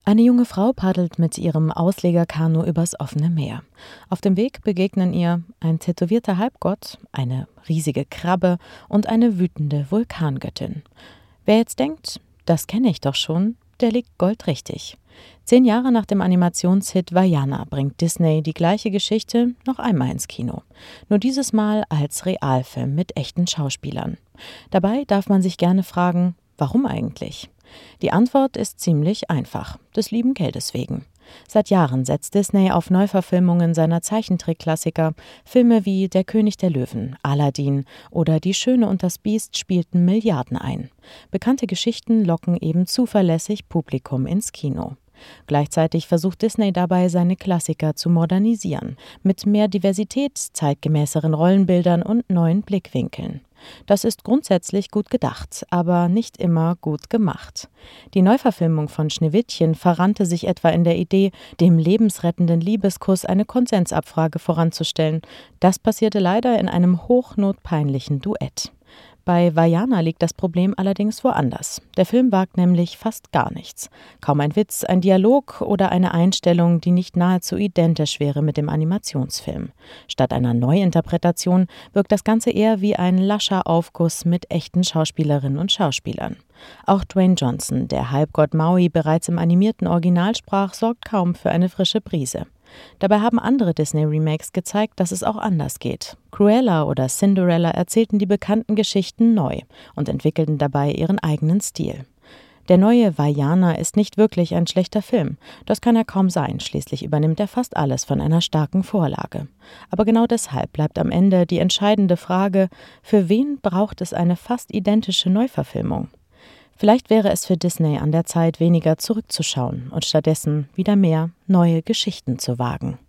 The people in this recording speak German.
Eine junge Frau paddelt mit ihrem Auslegerkanu übers offene Meer. Auf dem Weg begegnen ihr ein tätowierter Halbgott, eine riesige Krabbe und eine wütende Vulkangöttin. Wer jetzt denkt, das kenne ich doch schon, der liegt goldrichtig. 10 Jahre nach dem Animationshit Vaiana bringt Disney die gleiche Geschichte noch einmal ins Kino. Nur dieses Mal als Realfilm mit echten Schauspielern. Dabei darf man sich gerne fragen, warum eigentlich? Die Antwort ist ziemlich einfach, des lieben Geldes wegen. Seit Jahren setzt Disney auf Neuverfilmungen seiner Zeichentrickklassiker. Filme wie Der König der Löwen, Aladdin oder Die Schöne und das Biest spielten Milliarden ein. Bekannte Geschichten locken eben zuverlässig Publikum ins Kino. Gleichzeitig versucht Disney dabei, seine Klassiker zu modernisieren, mit mehr Diversität, zeitgemäßeren Rollenbildern und neuen Blickwinkeln. Das ist grundsätzlich gut gedacht, aber nicht immer gut gemacht. Die Neuverfilmung von Schneewittchen verrannte sich etwa in der Idee, dem lebensrettenden Liebeskuss eine Konsensabfrage voranzustellen. Das passierte leider in einem hochnotpeinlichen Duett. Bei Vaiana liegt das Problem allerdings woanders. Der Film wagt nämlich fast gar nichts. Kaum ein Witz, ein Dialog oder eine Einstellung, die nicht nahezu identisch wäre mit dem Animationsfilm. Statt einer Neuinterpretation wirkt das Ganze eher wie ein lascher Aufguss mit echten Schauspielerinnen und Schauspielern. Auch Dwayne Johnson, der Halbgott Maui bereits im animierten Original sprach, sorgt kaum für eine frische Brise. Dabei haben andere Disney-Remakes gezeigt, dass es auch anders geht. Cruella oder Cinderella erzählten die bekannten Geschichten neu und entwickelten dabei ihren eigenen Stil. Der neue Vaiana ist nicht wirklich ein schlechter Film. Das kann er kaum sein, schließlich übernimmt er fast alles von einer starken Vorlage. Aber genau deshalb bleibt am Ende die entscheidende Frage, für wen braucht es eine fast identische Neuverfilmung? Vielleicht wäre es für Disney an der Zeit, weniger zurückzuschauen und stattdessen wieder mehr neue Geschichten zu wagen.